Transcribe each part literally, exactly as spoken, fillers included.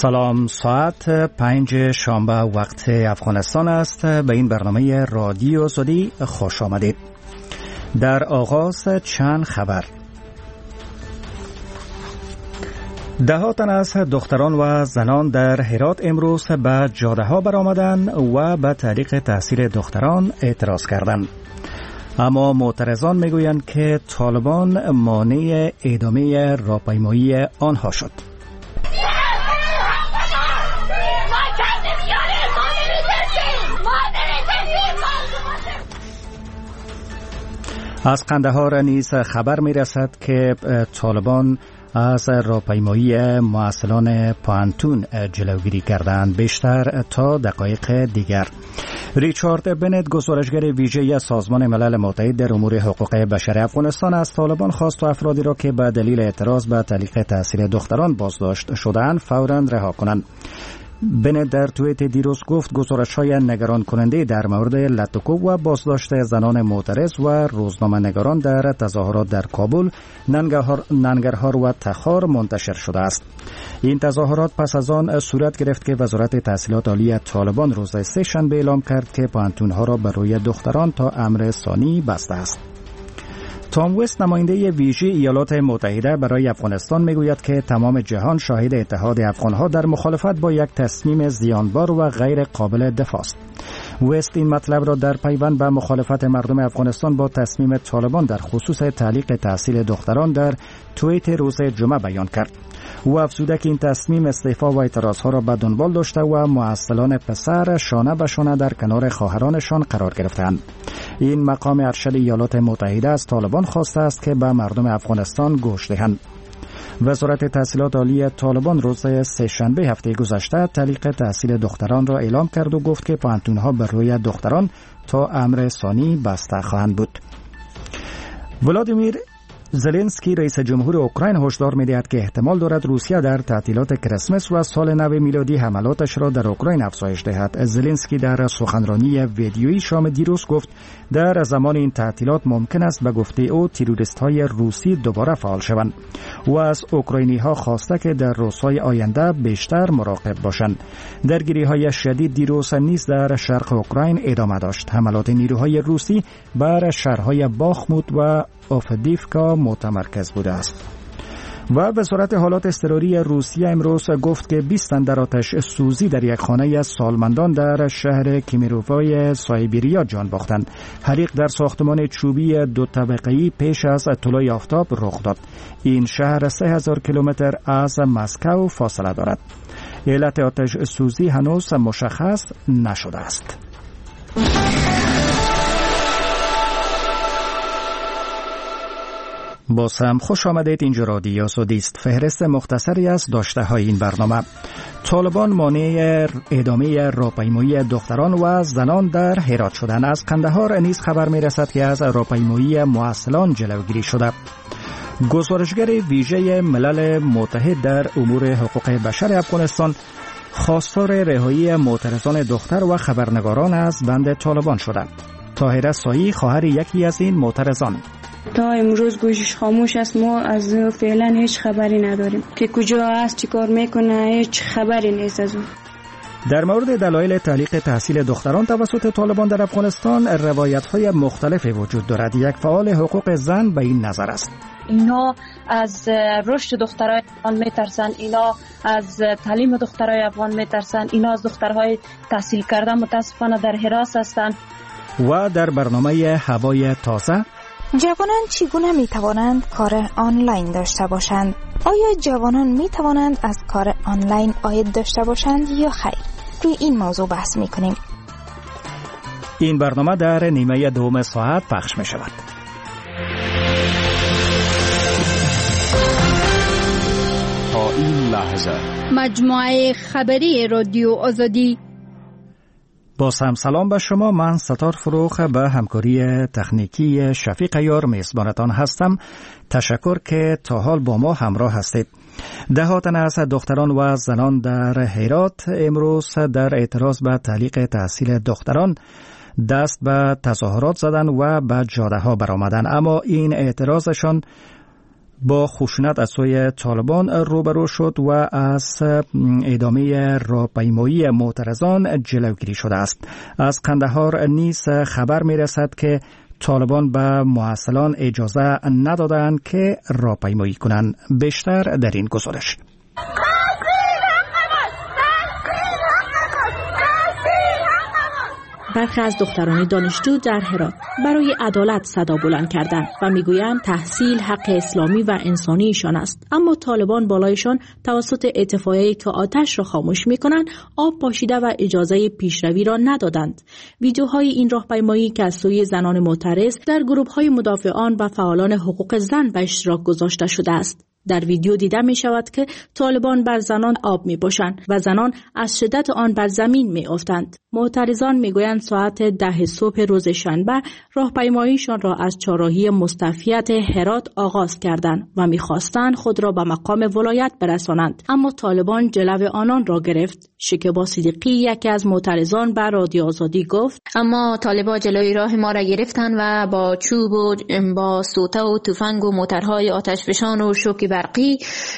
سلام، ساعت پنج شنبه وقت افغانستان است. به این برنامه رادیو آزادی خوش آمدید. در آغاز چند خبر. ده تن از دختران و زنان در هرات امروز به جاده ها برآمدند و به تعلیق تحصیل دختران اعتراض کردند. اما معترضان میگویند که طالبان مانع ادامه راهپیمایی آنها شد. از قندهار نیز خبر می رسد که طالبان از راهپیمایی معسلان پانتون جلوگیری کردند. بیشتر تا دقایق دیگر. ریچارد بنت، گزارشگر ویژه سازمان ملل متحد در امور حقوق بشر افغانستان، از طالبان خواست و افرادی را که به دلیل اعتراض به تعلیق تحصیل دختران بازداشت شده‌اند فوراً رها کنند. بنت در توییت دیروز گفت گزارش‌های نگران کننده در مورد لطکوب و بازداشت زنان معترض و روزنامه‌نگاران در تظاهرات در کابل، ننگرهار و تخار منتشر شده است. این تظاهرات پس از آن صورت گرفت که وزارت تحصیلات عالی طالبان روز سه شنبه اعلام کرد که پانتون‌ها را بر روی دختران تا امر ثانی بسته است. تام وست، نماینده ویژه ایالات متحده برای افغانستان، میگوید که تمام جهان شاهد اتحاد افغانها در مخالفت با یک تصمیم زیانبار و غیر قابل دفاع است. وست این مطلب را در پیوند به مخالفت مردم افغانستان با تصمیم طالبان در خصوص تعلیق تحصیل دختران در توییت روز جمعه بیان کرد. او افزوده که این تصمیم استعفا و اعتراضها را به دنبال داشته و معسلان پسر شانه به شانه در کنار خواهرانشان قرار گرفتند. این مقام ارشد ایالات متحده از طالبان خواسته است که به مردم افغانستان گوش دهند. وزارت تحصیلات عالی طالبان روز سه شنبه هفته گذشته تعلیق تحصیل دختران را اعلام کرد و گفت که پانتون‌ها بر روی دختران تا امر ثانی بسته خواهند بود. ولادیمیر زلنسکی، رئیس جمهور اوکراین، هشدار می‌دهد که احتمال دارد روسیه در تعطیلات کریسمس و سال نو میلادی حملاتش را در اوکراین افزایش دهد. زلنسکی در سخنرانی ویدیویی شام دیروز گفت در زمان این تعطیلات ممکن است به گفته او تروریست‌های روسی دوباره فعال شوند و از اوکراینی‌ها خواسته که در روزهای آینده بیشتر مراقب باشند. درگیری‌های شدید دیروز نیز در شرق اوکراین ادامه داشت. حملات نیروهای روسی بر شهرهای باخموت و اوفدیفکا متمرکز بوده است. و وزارت حالات اضطراری روسیه امروز گفت که بیست تن در آتش سوزی در یک خانه سالمندان در شهر کیمیرووای سایبیریا جان باختند. حریق در ساختمان چوبی دو طبقه‌ای پیش از طلوع آفتاب رخ داد. این شهر سه هزار کیلومتر از مسکو فاصله دارد. علت آتش سوزی هنوز مشخص نشده است. باز هم خوش آمدید. اینجا رادیو آزادی است. فهرست مختصری از داشته های این برنامه. طالبان مانع ادامه راهپیمایی دختران و زنان در هرات شدند. از قندهار نیز خبر می رسد که از راهپیمایی معسلان جلوگیری شده. گزارشگر ویژه ملل متحد در امور حقوق بشر افغانستان خواستار رهایی معترضان دختر و خبرنگاران از بند طالبان شدند. طاهره سایی، خواهر یکی از این معترضان: تا امروز گوشش خاموش است. ما از فعلا هیچ خبری نداریم که کجا است، چی کار میکنه، هیچ خبری نیست از اون. در مورد دلایل تعلیق تحصیل دختران توسط طالبان در افغانستان روایت‌های مختلفی وجود دارد. یک فعال حقوق زن به این نظر است: اینا از رشد دخترای افغان میترسن، اینا از تعلیم دخترای افغان میترسن، اینا از دخترهای تحصیل کرده متاسفانه در حراس هستند. و در برنامه هوای تازه، جوانان چگونه می توانند کار آنلاین داشته باشند؟ آیا جوانان می توانند از کار آنلاین عاید داشته باشند یا خیر؟ روی این موضوع بحث می کنیم. این برنامه در نیمه دوم ساعت پخش می شود. تا این لحظه مجموعه خبری رادیو آزادی. باز هم سلام به شما. من ستار فروخ به همکاری تکنیکی شفیق یار میزبانتان هستم. تشکر که تا حال با ما همراه هستید. ده تن از دختران و زنان در هرات امروز در اعتراض به تعلیق تحصیل دختران دست به تظاهرات زدند و به جاده ها برآمدند. اما این اعتراضشان با خشونت از سوی طالبان روبرو شد و از ادامه راهپیمایی معترضان جلوگیری شده است. از قندهار نیز خبر می رسد که طالبان به معسلان اجازه ندادند که راهپیمایی کنند. بیشتر در این گزارش. برخی از دختران دانشجو در هرات برای عدالت صدا بلند کردند و میگویند تحصیل حق اسلامی و انسانیشان است، اما طالبان بالایشان توسط اتفاقی که آتش را خاموش میکنند آب پاشیده و اجازه پیشروی را ندادند. ویدیوهای این راهپیمایی که از سوی زنان معترض در گروه‌های مدافعان و فعالان حقوق زن به اشتراک گذاشته شده است. در ویدیو دیده می شود که طالبان بر زنان آب می پاشند و زنان از شدت آن بر زمین می افتند. معترضان می گویند ساعت ده صبح روز شنبه راهپیماییشان را از چهارراهی مستوفیت هرات آغاز کردند و می خواستند خود را به مقام ولایت برسانند، اما طالبان جلو آنان را گرفت. شکیبا صدیقی یکی از معترضان به رادیو آزادی گفت: اما طالبان جلوی راه ما را گرفتند و با چوب و با سوته و تفنگ و موترهای آتشفشان و شوک برقی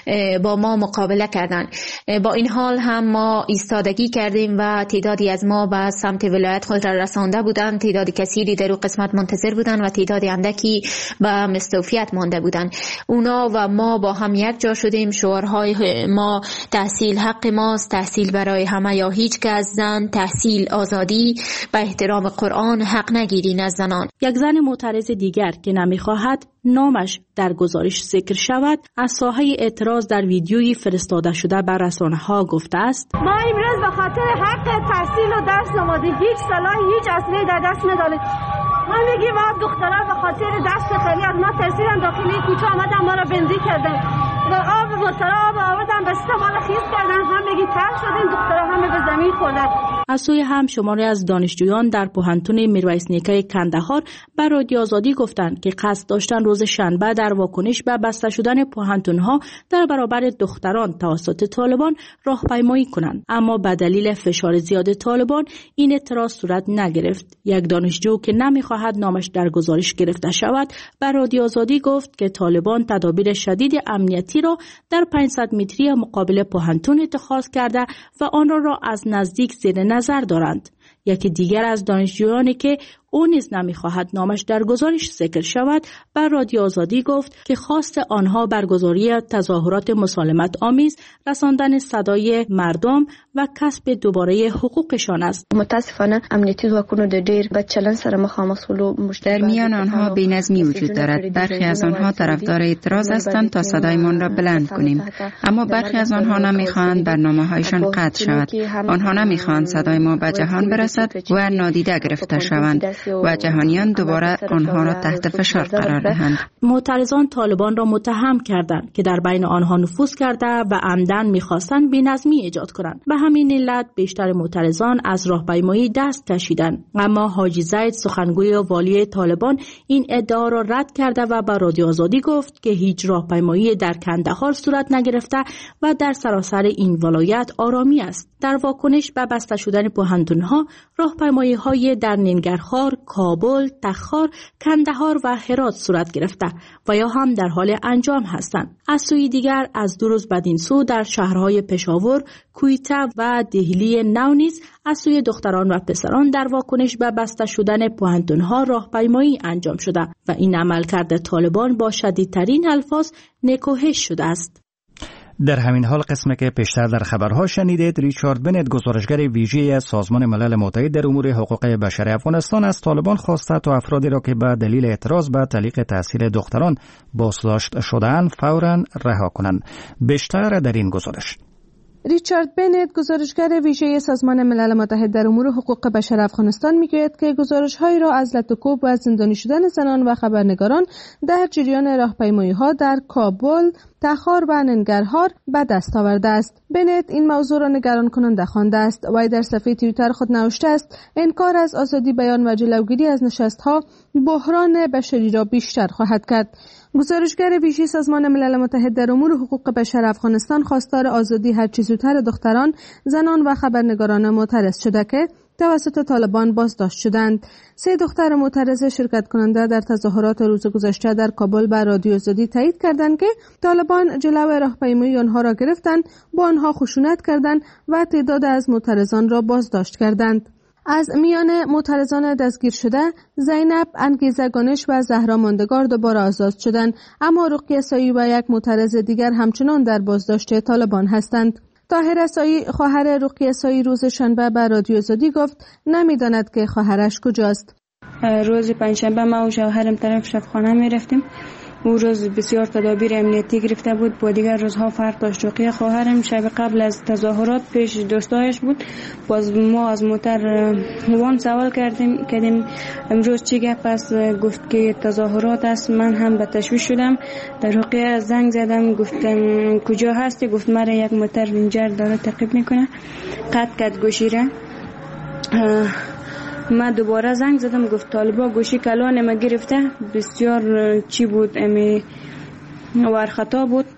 با ما مقابله کردند. با این حال هم ما ایستادگی کردیم و تعدادی از ما به سمت ولایت خود را رسانده بودند. تعداد کثیری در اون قسمت منتظر بودند و تعداد اندکی به مستوفیت مانده بودند. اونا و ما با هم یک جا شدیم. شعارهای ما تحصیل حق ماست، تحصیل برای همه یا هیچ کس، زن تحصیل آزادی، به احترام قرآن، حق نگیرین از زنان. یک زن معترض دیگر که نمیخواهد نامش در گزارش ذکر شود از ساحه اعتراض در ویدیویی فرستاده شده بر رسانه‌ها گفته است: ما امروز به خاطر حق تحصیل و درس آمدیم، هیچ سلاح هیچ اسلحه‌ای در دست نداریم. ما میگیم ما دخترها به خاطر دست خیلی از ما ترسیدن، داخل کوچه آمدن ما را بندی کردن و آب موتورا آب آوردن بسته ما را خیس کردن. هم میگی تر شدیم، دخترها همه به زمین خوردن. از سوی هم شماری از دانشجویان در پوهنتون میرویس نیکای کندهار بر رادیو آزادی گفتند که قصد داشتن روز شنبه در واکنش به بسته شدن پوهنتون‌ها در برابر دختران توسط طالبان راهپیمایی کنند، اما به دلیل فشار زیاد طالبان این اعتراض صورت نگرفت. یک دانشجو که نمیخواهد نامش در گزارش گرفته شود بر رادیو آزادی گفت که طالبان تدابیر شدید امنیتی را در پانصد متری مقابل پوهنتون اتخاذ کرده و آن را, را از نزدیک زیر نظر دارند. یکی دیگر از دانشجویانی که او نیز نمیخواهد نامش در گزارش ذکر شود بر رادیو آزادی گفت که خواست آنها برگزاری تظاهرات مسالمت آمیز، رساندن صدای مردم و کسب دوباره حقوقشان است. متاسفانه امنیتی ځواکونو د ډیر بد چلند سره مخامخ شولو. در میان آنها بی‌نظمی وجود دارد. برخی از آنها طرفدار اعتراض هستند تا صدایمان را بلند کنیم، اما برخی از آنها نمیخواهند برنامه‌هایشان قطع شود. آنها نمیخواهند صدای ما به جهان برسد و نادیده گرفته شوند و جهانیان دوباره آنها را تحت فشار قرار دهند. معترضان طالبان را متهم کردند که در بین آنها نفوذ کرده و عمدن می‌خواستند بی‌نظمی ایجاد کنند. به همین علت بیشتر معترضان از راهپیمایی دست کشیدند، اما حاجی زید سخنگوی والی طالبان این ادعا را رد کرده و به رادیو آزادی گفت که هیچ راهپیمایی در کندهار صورت نگرفته و در سراسر این ولایت آرامی است. در واکنش به بسته شدن پوهنتون‌ها، راهپیمایی‌های در ننگرهار، کابل، تخار، کندهار و هرات صورت گرفته و یا هم در حال انجام هستند. از سوی دیگر از دو روز بدین سو در شهرهای پشاور، کویته و دهلی نو نیز از سوی دختران و پسران در واکنش به بسته شدن پوهنتون‌ها راهپیمایی انجام شده و این عملکرد طالبان با شدیدترین الفاظ نکوهش شده است. در همین حال قسمی که پیشتر در خبرها شنیدید، ریچارد بنت گزارشگر ویژه سازمان ملل متحد در امور حقوق بشر افغانستان از طالبان خواسته تا افرادی را که به دلیل اعتراض به تعلیق تحصیل دختران بازداشت شده‌اند فوراً رها کنند. بیشتر در این گزارش. ریچارد بنت گزارشگر ویژه سازمان ملل متحد در امور حقوق بشر افغانستان میگوید که گزارش‌هایی را از لطوکوب و زندانی شدن زنان و خبرنگاران در جریان راهپیمایی‌ها در کابل، تخار و ننگرهار به دست آورده است. بنت این موضوع را نگران کننده خوانده است. وی در صفحه توییتر خود نوشته است: انکار از آزادی بیان و جلوگیری از نشست‌ها بحران بشری را بیشتر خواهد کرد. گزارشگر ویژه سازمان ملل متحد در امور حقوق بشر افغانستان خواستار آزادی هرچه زودتر دختران، زنان و خبرنگاران معترض شده که توسط طالبان بازداشت شدند. سه دختر معترض شرکت کننده در تظاهرات روز گذشته در کابل به رادیو آزادی تایید کردند که طالبان جلو راهپیمایی آنها را گرفتند، با آنها خشونت کردند و تعداد از معترضان را بازداشت کردند. از میان معترضان دستگیر شده، زینب، انگیزه گانش و زهرا ماندگار دوباره آزاد شدند، اما رقیه سایی و یک معترض دیگر همچنان در بازداشت طالبان هستند. طاهره سایی، خواهر رقیه سایی، روز شنبه به رادیو آزادی گفت نمیداند که خواهرش کجاست. روز پنجشنبه ما و شوهرم طرف شفاخانه می رفتیم. او روز بسیار تدابیر امنیتی گرفته بود، با دیگر روزها فرق داشت. رقیه خواهرم شب قبل از تظاهرات پیش دوستایش بود. باز ما از موتر وان سوال کردیم کردیم امروز چی گپ است؟ گفت که تظاهرات است. من هم به تشویش شدم. در رقیه زنگ زدم، گفتم کجا هستی؟ گفت مرا یک موتر رنجر داره تعقیب میکنه. قطع کرد گوشی را. من دوباره زنگ زدم، گفت طالبا گوشی کلان ما گرفته. بسیار چی بود، امی ورخطا بود.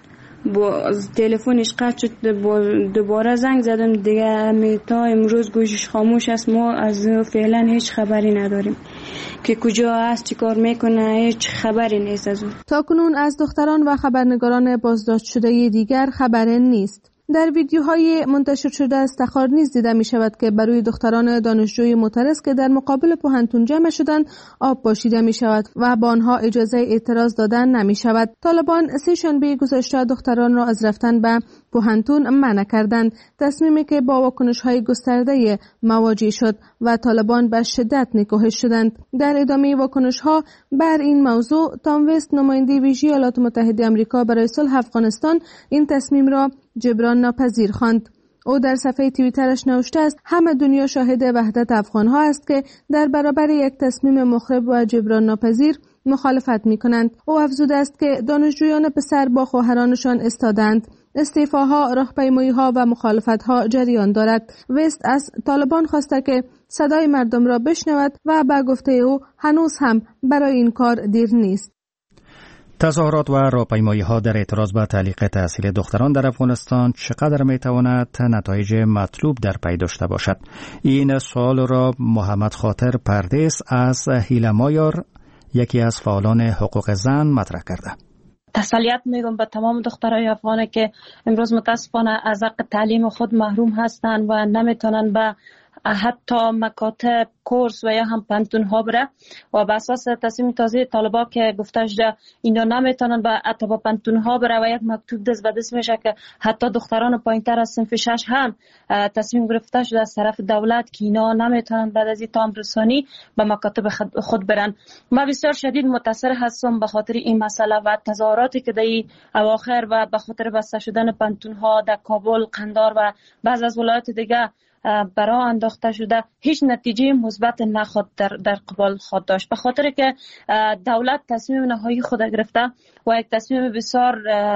با تلفنش قطع شد. با دوباره زنگ زدم دیگه، امی تا امروز گوشیش خاموش است. ما از فعلا هیچ خبری نداریم که کجا است، چی کار میکنه، هیچ خبری نیست از اون. تا کنون از دختران و خبرنگاران بازداشت شده دیگر خبری نیست. در ویدیوهای منتشر شده استخار نیز دیده می شود که برای دختران دانشجوی معترض که در مقابل پوهنتون جمع شدند آب پاشیده می شود و با آنها اجازه اعتراض دادن نمی شود. طالبان سه شنبه گذشته دختران را از رفتن به پوهنتون منع کردند، تصمیمی که با واکنش‌های گسترده مواجه شد و طالبان به شدت نکوهش شدند. در ادامه واکنش‌ها بر این موضوع، تام وست، نماینده ویژه ایالات متحده آمریکا برای صلح افغانستان، این تصمیم را جبران ناپذیر خواند. او در صفحه توییترش نوشته است همه دنیا شاهد وحدت افغان‌ها است که در برابر یک تصمیم مخرب و جبران ناپذیر مخالفت می‌کنند. او افزوده است که دانشجویان پسر با خواهرانشان استادند. استعفاها، راهپیمایی‌ها و مخالفت‌ها جریان دارد. وست از طالبان خواسته که صدای مردم را بشنود و به گفته او هنوز هم برای این کار دیر نیست. تظاهرات و راهپیمایی‌ها در اعتراض به تعلیق تحصیل دختران در افغانستان چقدر می‌تواند نتایج مطلوب در پی داشته باشد؟ این سوال را محمد خاطر پردیس از هیلمایار، یکی از فعالان حقوق زن، مطرح کرده. تسلیت میگم به تمام دخترای افغان که امروز متاسفانه از حق تعلیم خود محروم هستند و نمیتونن به حتی مکاتب، کورس و یا هم پانتون ها بره و به اساس تصمیم تازه طالبا که گفته شده اینا نمیتونن به حتی با پانتون ها بره و یک مکتوب دست به دست میشه که حتی دختران پایینتر از صنف شش هم تصمیم گرفته شده از طرف دولت که اینا نمیتونن بعد از این تام رسانی به مکاتب خود برن. ما بسیار شدید متاثر هستم به خاطر این مسئله و تظاهراتی که در اواخر و به خاطر بسته شدن پانتون ها در کابل، قندار و بعض از ولایات دیگه برای انداخته شده هیچ نتیجه مثبت نخواد در در قبال خود داشت، به خاطر که دولت تصمیم نهایی خود گرفته و یک تصمیم بسیار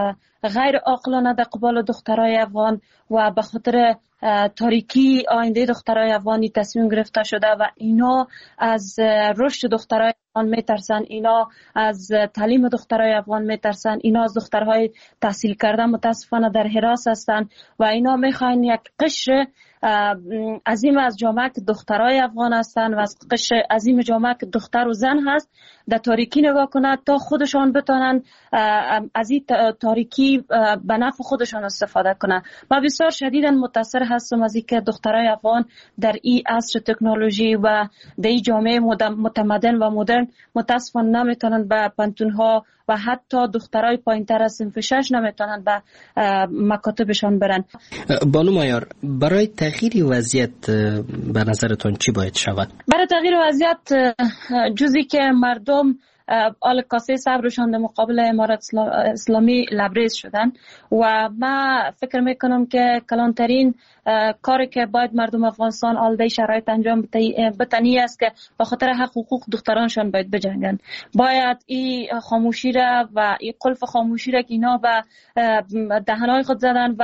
غیر عاقلانه در قبال دخترای افغان و به خاطر تاریکی آینده دخترای افغانی تصمیم گرفته شده و اینا از رشد دخترای افغان میترسن، اینا از تعلیم دخترای افغان میترسن، اینا از دخترهای تحصیل کرده متاسفانه در حراس هستن و اینا میخواین یک قشر عظیم از جامعه که دخترای افغان هستن و از قشر عظیم جامعه که دختر و زن هست در تاریکی نگاه کنند تا خودشان بتانن از این تاریکی به نفع خودشان استفاده کنند. ما بسیار شدیداً متاثر هستم از اینکه دخترای افغان در این عصر تکنولوژی و در این جامعه متمدن و مدرن متاسفانه نمیتونن به پانتون ها و حتی دخترای پایینتر از صنف شش نمیتونن به مکاتبشان برن. بانو مایار، برای تغییر وضعیت به نظرتون چی باید شود؟ برای تغییر وضعیت جزی که مردم آل کاسه صبرشان در مقابل امارت اسلامی لبریز شدن و ما فکر میکنم که کلانترین کاری که باید مردم افغانستان آلده شرایط انجام بتنی است که به خاطر حق حقوق دخترانشان باید بجنگن. باید این خاموشی را و این قلف خاموشی را که اینا به دهنهای خود زدن و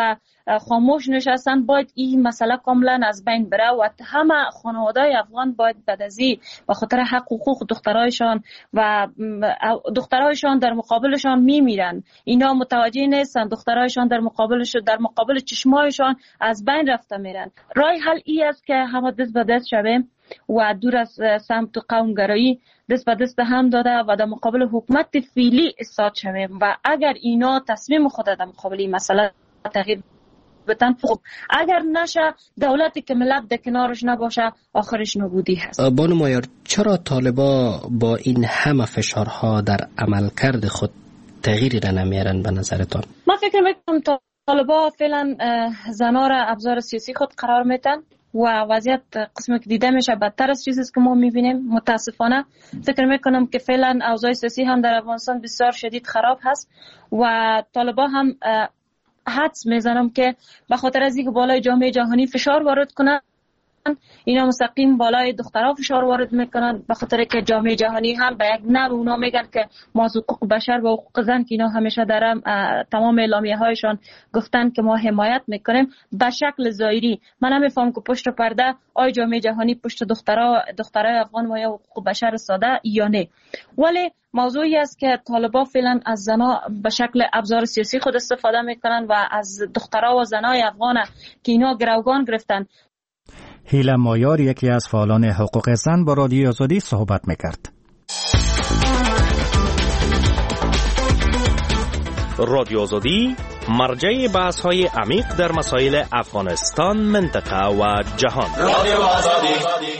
خاموش نشستن، باید این مسئله کاملا از بین بره و همه خانواده‌های افغان باید بعد از این به خاطر حق حقوق دخترایشان و دخترایشان در مقابلشان میمیرن، اینا متوجه نیستن، دخترایشان در مقابلش در مقابل چشمایشان از بین رفته میرن. راه حل ای است که همه دست به دست شویم و دور از سمت قومگرایی دست به دست هم داده و در مقابل حکومت فعلی ایستاد شویم و اگر اینا تصمیم خود در مقابل این مسئله تغییر بدن، خب اگر نشه دولتی که ملت در کنارش نباشه آخرش نابودی هست. بانو مایار، چرا طالبا با این همه فشارها در عملکرد خود تغییری را نمیارن به نظرتان؟ من فکر میکنم طالبا فعلا زنا را ابزار سیاسی خود قرار میدن و وضعیت قسمی که دیده میشه بدتر از چیزی که ما میبینیم. متاسفانه فکر میکنم که فعلا اوضاع سیاسی هم در افغانستان بسیار شدید خراب هست و طالبا هم حدس میزنم که به خاطر از اینکه بالای جامعه جهانی فشار وارد کنن، اینا مستقیم بالای دخترها فشار وارد میکنن، به خاطر که جامعه جهانی هم به یک نوع اونا میگن که ما از حقوق بشر و حقوق زن که اینا همیشه در تمام اعلامیه هایشان گفتن که ما حمایت میکنیم، به شکل ظاهری من نمیفهم که پشت پرده آی جامعه جهانی پشت دخترها دخترای افغان و یا حقوق بشر ساده یا نه. ولی موضوعی است که طالبا فعلا از زنا به شکل ابزار سیاسی خود استفاده میکنن و از دخترها و زنای افغان که اینا گروگان گرفتن. هیله مایار، یکی از فعالان حقوق زن، با رادیو آزادی صحبت میکرد. رادیو آزادی مرجع بحث های عمیق در مسائل افغانستان، منطقه و جهان. رادیو آزادی.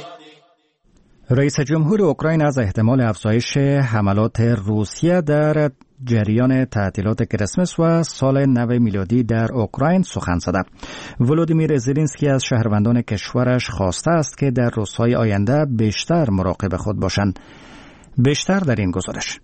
رئیس جمهور اوکراین از احتمال افزایش حملات روسیه در جریان تعطیلات کریسمس و سال نو میلادی در اوکراین سخن زده. ولودیمیر زلنسکی از شهروندان کشورش خواسته است که در روزهای آینده بیشتر مراقب خود باشند. بیشتر در این گزارش.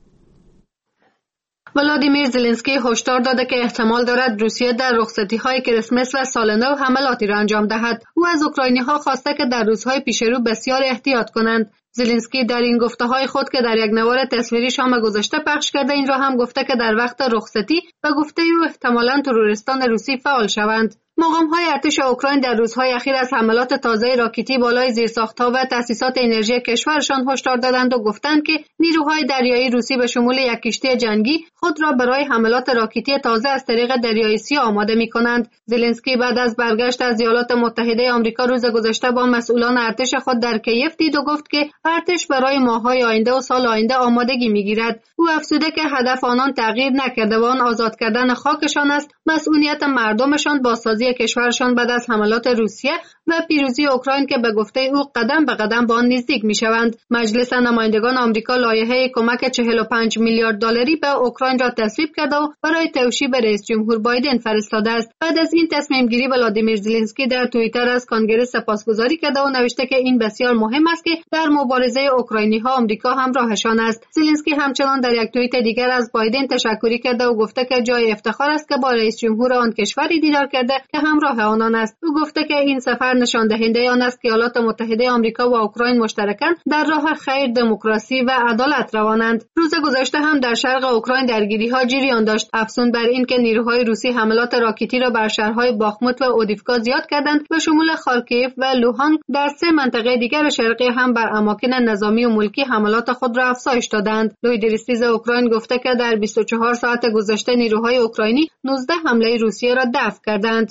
ولادیمیر زلنسکی هشدار داده که احتمال دارد روسیه در رخصتی‌های کریسمس و سال نو حملاتی را انجام دهد. او از اوکراینی‌ها خواسته که در روزهای پیش رو بسیار احتیاط کنند. زلنسکی در این گفته‌های خود که در یک نوار تصویری شام گذشته پخش کرده این را هم گفته که در وقت رخصتی و گفته او احتمالاً تروریستان روسی فعال شوند. مقام‌های ارتش اوکراین در روزهای اخیر از حملات تازه راکتی بالای زیرساخت‌ها و تأسیسات انرژی کشورشان هشدار دادند و گفتند که نیروهای دریایی روسی به شمول یک کشتی جنگی خود را برای حملات راکتی تازه از طریق دریای سیاه آماده می‌کنند. زلنسکی بعد از برگشت از ایالات متحده آمریکا روز گذشته با مسئولان ارتش خود در کیف دید و گفت که ارتش برای ماه‌های آینده و سال آینده آمادگی می‌گیرد. او افزوده که هدف آنان تغییر نکرده و آن آزاد کردن خاکشان است. مسئولیت مردمشان بازسازی کشورشان بعد از حملات روسیه و پیروزی اوکراین که به گفته او قدم به قدم به آن نزدیک می‌شوند. مجلس نمایندگان آمریکا لایحه کمک چهل و پنج میلیارد دلاری به اوکراین را تصویب کرده و برای توشیح به رئیس جمهور بایدن فرستاده است. بعد از این تصمیم گیری ولادیمیر زلنسکی در توییتر از کنگره سپاسگزاری کرده و نوشته که این بسیار مهم است که در مبارزه اوکراینی‌ها آمریکا همراهشان است. زلنسکی همچنان در یک توییت دیگر از بایدن تشکری کرده و گفته که جای افتخار است که با رئیس جمهور آن کشوری دیدار کرده که همراه آنان است. او گفته که این سفر نشان دهنده آن است که ایالات متحده آمریکا و اوکراین مشترکاً در راه خیر، دموکراسی و عدالت روانند. روز گذشته هم در شرق اوکراین درگیری‌ها جریان داشت. افزون بر این که نیروهای روسی حملات راکتی را بر شهرهای باخموت و اودیفکا زیاد کردند و شمول خارکیف و لوهان در سه منطقه دیگر شرقی هم بر اماکن نظامی و ملکی حملات خود را افزایش دادند. لوی درستیز اوکراین گفته که در بیست و چهار ساعت گذشته نیروهای اوکراینی نوزده حمله روسیه را دفع کردند.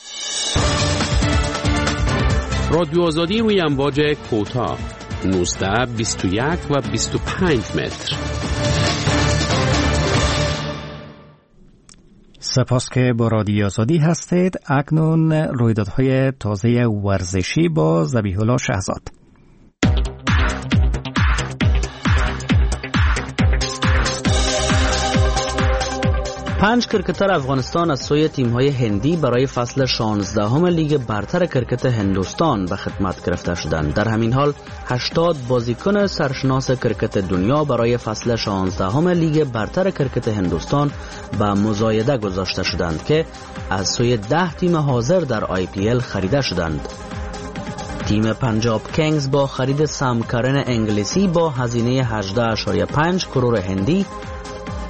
رادیو آزادی روی امواج کوتاه نوزده، بیست و یک و بیست و پنج متر. سپاس که با رادیو آزادی هستید. اکنون رویدادهای تازه ورزشی با ذبیح الله شهزاد. پنج کرکتر افغانستان از سوی تیم‌های هندی برای فصل شانزدهم لیگ برتر کرکت هندوستان به خدمت گرفته شدند. در همین حال هشتاد بازیکن سرشناس کرکت دنیا برای فصل شانزدهم لیگ برتر کرکت هندوستان به مزایده گذاشته شدند که از سوی ده تیم حاضر در آی پی ال خریده شدند. تیم پنجاب کینگز با خرید سام کرن انگلیسی با هزینه هجده و پنج کروڑ هندی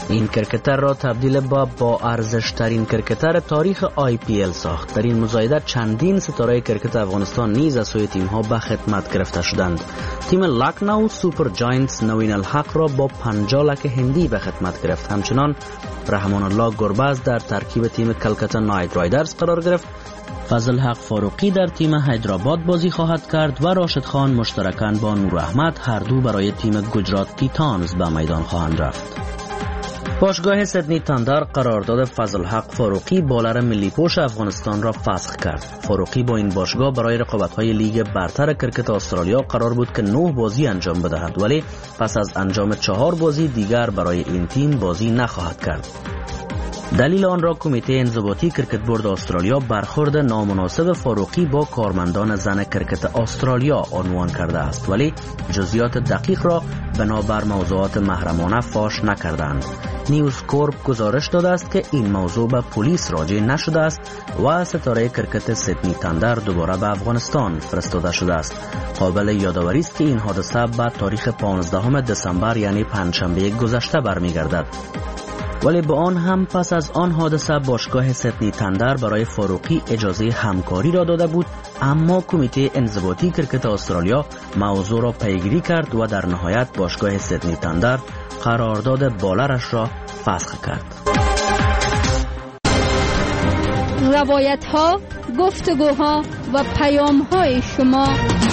این کرکتر را تبدیل با با ارزش ترین کرکتر تاریخ آی پی ال ساخت. در این مزایده چندین ستاره کرکت افغانستان نیز از سوی تیم ها به خدمت گرفته شدند. تیم لکنو سوپر جاینتس نوین الحق را با پنجاه لک هندی به خدمت گرفت. همچنان رحمان الله گربز در ترکیب تیم کلکتا نایت رایدرز قرار گرفت. فضل حق فاروقی در تیم حیدرآباد بازی خواهد کرد و راشد خان مشترکاً با نور احمد هر دو برای تیم گجرات تیتانز به میدان خواهند رفت. باشگاه سیدنی تاندر قرارداد فضل حق فاروقی بالر ملی پوش افغانستان را فسخ کرد. فاروقی با این باشگاه برای رقابت‌های لیگ برتر کرکت استرالیا قرار بود که نه بازی انجام بدهد، ولی پس از انجام چهار بازی دیگر برای این تیم بازی نخواهد کرد. دلیل آن را کمیته انضباطی کرکت بورد استرالیا برخورد نامناسب فاروقی با کارمندان زن کرکت استرالیا عنوان کرده است، ولی جزئیات دقیق را بنابر موضوعات محرمانه فاش نکردند. نیوز کورپ گزارش داده است که این موضوع به پلیس راجع نشده است و ستاره کرکت سیدنی تاندر دوباره به افغانستان فرستاده شده است. قابل یادآوری است که این حادثه به تاریخ پانزدهم دسامبر یعنی پنجشنبه گذشته برمیگردد. ولی با آن هم پس از آن حادثه باشگاه سیدنی تاندر برای فاروقی اجازه همکاری را داده بود، اما کمیته انضباطی کرکت استرالیا موضوع را پیگیری کرد و در نهایت باشگاه سیدنی تاندر قرارداد بالرش را فسخ کرد. روایت ها، گفتگوها و پیام های شما.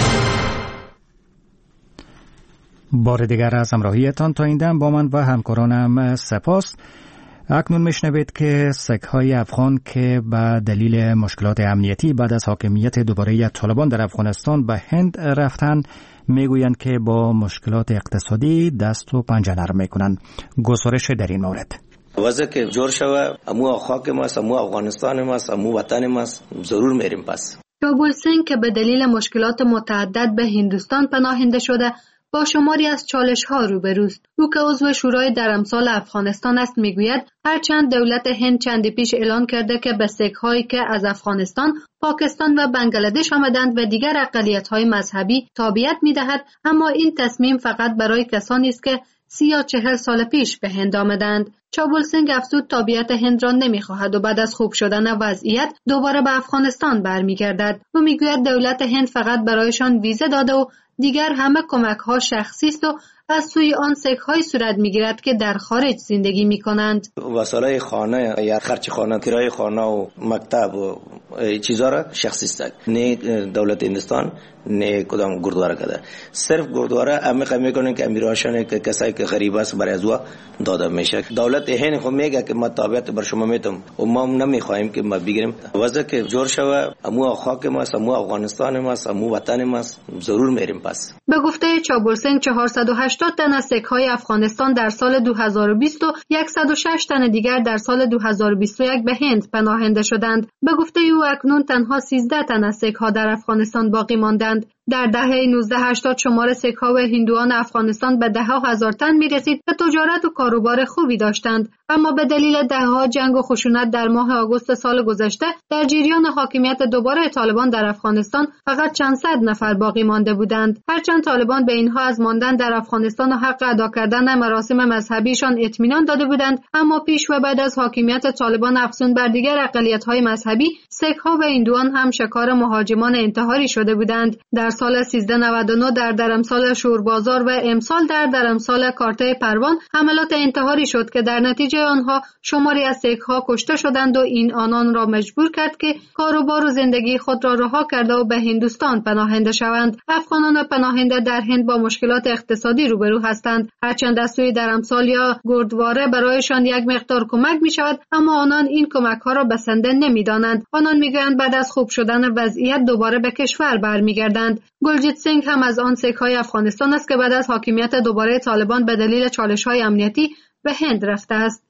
بار دیگر از همراهیتان تا این دم با من و همکارانم سپاس. اکنون میشنوید که سک‌های افغان که به دلیل مشکلات امنیتی بعد از حاکمیت دوباره طالبان در افغانستان به هند رفتن میگویند که با مشکلات اقتصادی دست و پنجه نرم میکنند. گزارش در این مورد. وضع که جور شوه، امو خاک ماست، امو افغانستان ماست، امو وطن ماست، ضرور میریم پس. شعبول سنگ که به دلیل مشکلات متعدد به هندوستان پناهنده شده با شماری از چالش ها روبروست. او که عضو شورای درمسال افغانستان است میگوید هرچند دولت هند چندی پیش اعلان کرده که به سیک هایی که از افغانستان، پاکستان و بنگلادش آمدند و دیگر اقلیت های مذهبی تابعیت میدهد، اما این تصمیم فقط برای کسانی است که سی یا چهل سال پیش به هند آمدند. چابول سنگ افزود تابعیت هند را نمیخواهد و بعد از خوب شدن وضعیت دوباره به افغانستان برمیگردد. او میگوید دولت هند فقط برایشان ویزه داده و دیگر همه کمک ها شخصی است و از سوی آن سیک های صورت میگیرد که در خارج زندگی میکنند. وسایل خانه یا خرچ خانه، کرایه خانه و مکتب و چیزا را شخصی است. نه دولت هندوستان نه کدام گردواره کده. صرف گردواره امی خمی کنن که امیراشون که کسایی که غریب است برای ازوا داده میشه. دولت هند خو میگه که ما تابعیت بر شما میتم و ما نمیخوایم که ما بگیریم. وضع که جور شوه، امو خاک ماست، امو افغانستان ماست، امو وطن ماست، ضرور میریم پس. به گفته چابول سنگ چهارصد و هشتاد تن از سیک های افغانستان در سال دو هزار و بیست و صد و شش تن دیگر در سال دو هزار و بیست و یک به هند پناهنده شدند. به گفته او اکنون تنها سیزده تن از سیک ها در افغانستان باقی ماندند. در دهه نوزده هشتاد شمار سیک ها و هندوان افغانستان به ده ها هزار تن می رسید و تجارت و کاروبار خوبی داشتند، اما به دلیل ده ها جنگ و خشونت در ماه آگوست سال گذشته در جریان حاکمیت دوباره طالبان در افغانستان فقط چند صد نفر باقی مانده بودند. هرچند طالبان به اینها از ماندن در افغانستان و حق ادا کردن مراسم مذهبیشان اطمینان داده بودند، اما پیش و بعد از حاکمیت طالبان افزون بر دیگر اقلیت‌های مذهبی، سیک ها و هندوان هم شکار مهاجمان انتحاری شده بودند. در سال سیزده نود و نه در درمسال شوربازار و امسال در درمسال کارته پروان حملات انتحاری شد که در نتیجه آنها شماری از سیک ها کشته شدند و این آنان را مجبور کرد که کاروبار و زندگی خود را رها کرده و به هندوستان پناهنده شوند. افغانان پناهنده در هند با مشکلات اقتصادی روبرو هستند. هرچند از سوی درمسال یا گردواره برایشان یک مقدار کمک می شود، اما آنان این کمک ها را بسنده نمی دانند. آنان می گویند بعد از خوب شدن وضعیت دوباره به کشور برمیگردند. گلجیت سنگ هم از آن سیک های افغانستان است که بعد از حاکمیت دوباره طالبان به دلیل چالش های امنیتی به هند رفته است.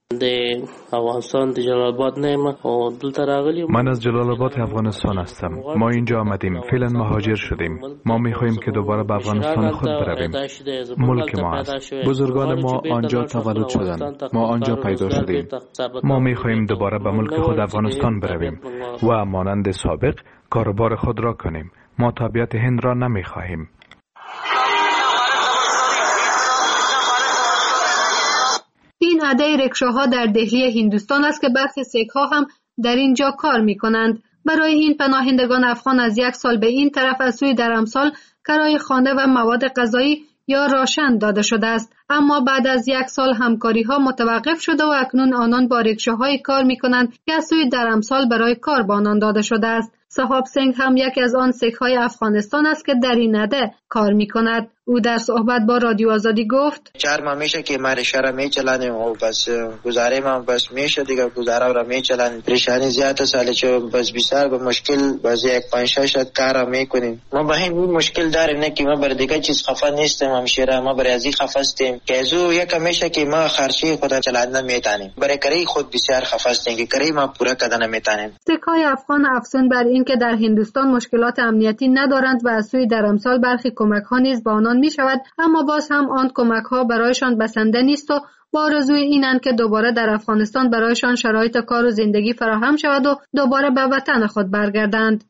من از جلال آباد افغانستان هستم. ما اینجا آمدیم، فعلا مهاجر شدیم. ما میخواهیم که دوباره به افغانستان خود برویم. ملک ما است. بزرگان ما آنجا تولد شدند. ما آنجا پیدا شدیم. ما میخواهیم دوباره به ملک خود افغانستان برویم و مانند سابق کاروبار خود را کنیم. ما تابعیت هند را نمیخواهیم. این این اده رکشاها در دهلی هندوستان است که برخی سیک‌ها هم در اینجا کار می‌کنند. برای این پناهندگان افغان از یک سال به این طرف از سوی درمسال کرایه خانه و مواد غذایی یا راشن داده شده است، اما بعد از یک سال همکاری ها متوقف شده و اکنون آنان با رکشاهای کار می کنند که از سوی درمسال برای کار به آنان داده شده است. صحاب سنگ هم یکی از آن سیک های افغانستان است که در این نده کار می کند. او در صحبت با رادیو آزادی گفت چهار ماه میشه که ما رشته را میچلانیم و بس گزاره ما بس میشه دیگه گزاره را میچلانیم. پریشانی زیاد ساله چه بس بسیار به مشکل باز یک پنج شش کار میکنیم. ما به این مشکل داریم نه که ما بر دیگه چیز خفه نیستیم، همشیره ما بر ازی خفه هستیم که ازو یک میشه که ما خرچی خود چلاندن نمیتونیم، برای کاری خود بسیار خفه هستیم که کاری ما پورا کردن نمیتونیم. سیک‌های افغان افزون بر این که در هندوستان مشکلات امنیتی ندارند و از سوی درمسال برخی کمک ها نیز با آنان می شود، اما باز هم آن کمک ها برایشان بسنده نیست و با آرزوی اینند که دوباره در افغانستان برایشان شرایط کار و زندگی فراهم شود و دوباره به وطن خود برگردند.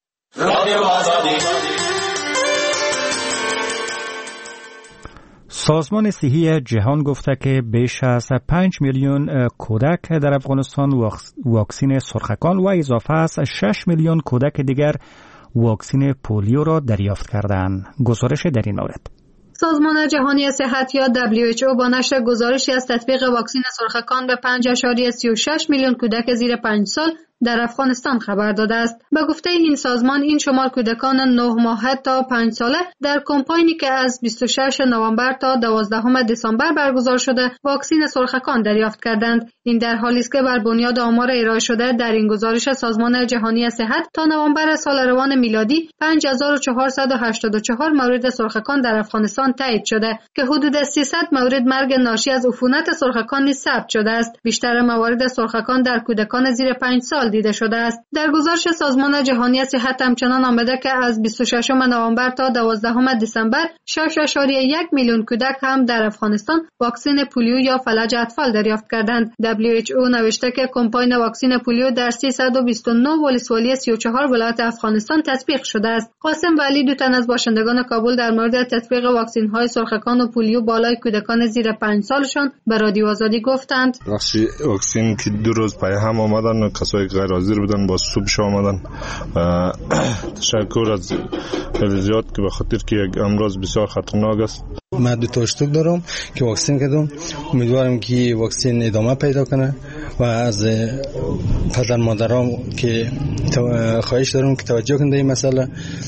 سازمان صحی جهان گفته که بیش از پنج میلیون کودک در افغانستان واکسین سرخکان و اضافه از شش میلیون کودک دیگر واکسین پولیو را دریافت کردند. گزارش در این مورد. سازمان جهانی صحت یا دبلیو اچ او با نشر گزارشی از تطبیق واکسین سرخکان به پنج ممیز سی و شش میلیون کودک زیر پنج سال در افغانستان خبر داده است. به گفته این سازمان این شمار کودکان نه ماهه تا پنج ساله در کمپاینی که از بیست و شش نوامبر تا دوازدهم دسامبر برگزار شده واکسین سرخکان دریافت کردند. این در حالی است که بر بنیاد آمار ارائه شده در این گزارش سازمان جهانی صحت تا نوامبر سال روان میلادی پنج هزار و چهارصد و هشتاد و چهار مورد سرخکان در افغانستان تایید شده که حدود سیصد مورد مرگ ناشی از عفونت سرخکان نیز ثبت شده است. بیشتر موارد سرخکان در کودکان زیر پنج سال دیده شده است. در گزارش سازمان جهانی صحت همچنان آمده که از بیست و ششم نوامبر تا دوازدهم دسامبر شش ممیز یک میلیون کودک هم در افغانستان واکسن پولیو یا فلج اطفال دریافت کردند. دبلیو اچ او نوشته که کمپاین واکسن پولیو در سیصد و بیست و نه ولسوالی سی و چهار ولایت افغانستان تطبیق شده است. قاسم ولی دو تن از باشندگان کابل در مورد تطبیق واکسن های سرخکان و پولیو بالای کودکان زیر پنج سالشان به رادیو آزادی گفتند واکسن که دو روز پای هم آمدن، کسایی که غیر حاضر بودن با صبح آمدن و تشکر از زیاد که به خاطر که یک امراض بسیار خطرناک است. من دو تا اشتراک دارم که واکسن کردم، امیدوارم که واکسن ادامه پیدا کنه و از پدر مادرام که خواهش دارم که توجه کنند این مسئله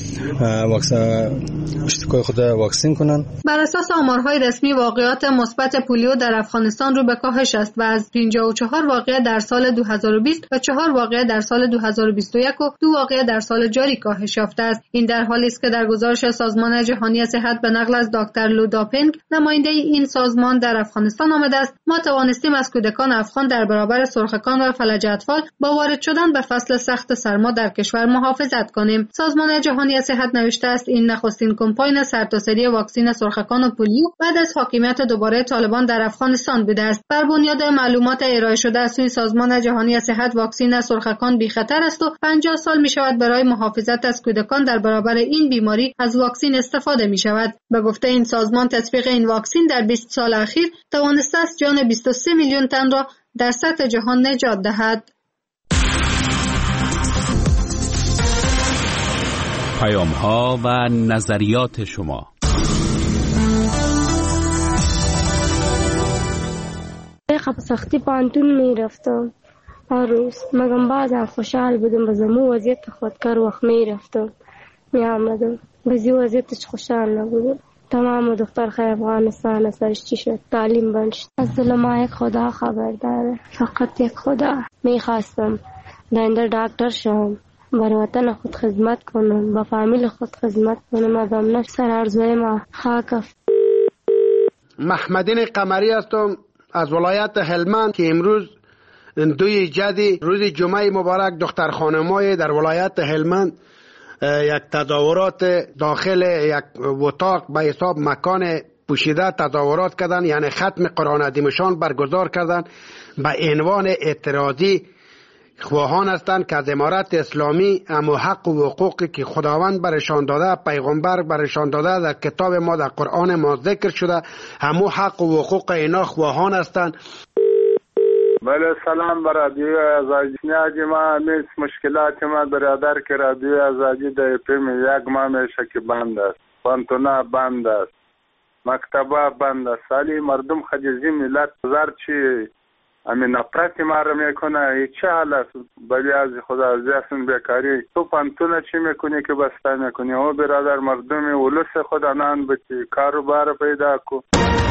واکسن اشتراک خود واکسن کنن. بر اساس آمارهای رسمی واقعات مثبت پولیو در افغانستان رو به کاهش است و از پنجاه و چهار واقعه در سال دو هزار و بیست و چهار واقعه در سال دو هزار و بیست و یک و دو واقعه در سال جاری کاهش یافته است. این در حالی است که در گزارش سازمان جهانی صحت به نقل از دکتر لوداپنگ نماینده این سازمان در افغانستان آمده است ما توانستیم از کودکان افغان در برابر سرخکان و فلج اطفال با وارد شدن به فصل سخت سرما در کشور محافظت کنیم. سازمان جهانی صحت نوشته است این نخستین کمپاین سرتاسری واکسن سرخکان و پولیو بعد از حاکمیت دوباره طالبان در افغانستان بوده است. بر بنیاد معلومات ارائه شده از سوی سازمان جهانی صحت واکسن سرخکان بی خطر است و پنجاه سال می شود برای محافظت از کودکان در برابر این بیماری از واکسن استفاده می شود. به گفته این سازمان تطبیق این واکسن در بیست سال اخیر توانسته است جان بیست و سه میلیون تن را در سطح جهان نجات دهد. پیام ها و نظریات شما. خب سختی پانتون می رفتم هر روز، مگم بعضا خوشحال بودم بزمو وضعیت خودکار وقت می رفتم می آمدم بزی وضعیتش خوشحال نبودم. تمام دختر خیلی افغانستان سرش چی شد تعلیم بند شد. از دل ما یک خدا خبر داره، فقط یک خدا. می خواستم داینده دکتر شم، بر وطن خود خدمت کنم، با فامیل خود خدمت کنم. ادام نفس سر ارزوی ما خاکف. محمدین قمری هستم از ولایت هلمند که امروز دوی جدی روز جمعه مبارک دختر خانمای در ولایت هلمند یک تظاهرات داخل یک اتاق به حساب مکان پوشیده تظاهرات کردن، یعنی ختم قرآن عظیمشان برگزار کردن به عنوان اعتراضی. خواهان هستند که از امارت اسلامی اما حق و حقوقی که خداوند برشان داده، پیغمبر برشان داده، در کتاب ما در قرآن ما ذکر شده، همو حق و حقوق اینا خواهان هستند. بله سلام بر رادیو آزادی. ما نیست مشکلات ما برادر که رادیو آزادی در پیم یک ماه میشه که بند است، پانتونا بند است، مکتبه بند است. سالی مردم خجیزی ملت بزار چی امی نفرت ما رو میکنه. هیچ حال است بلی از خدا ازیاسون بیکاری. تو پانتونا چی میکنی که بسته میکنی؟ او برادر مردم ولس خدا نان بچی کارو بار پیدا کو.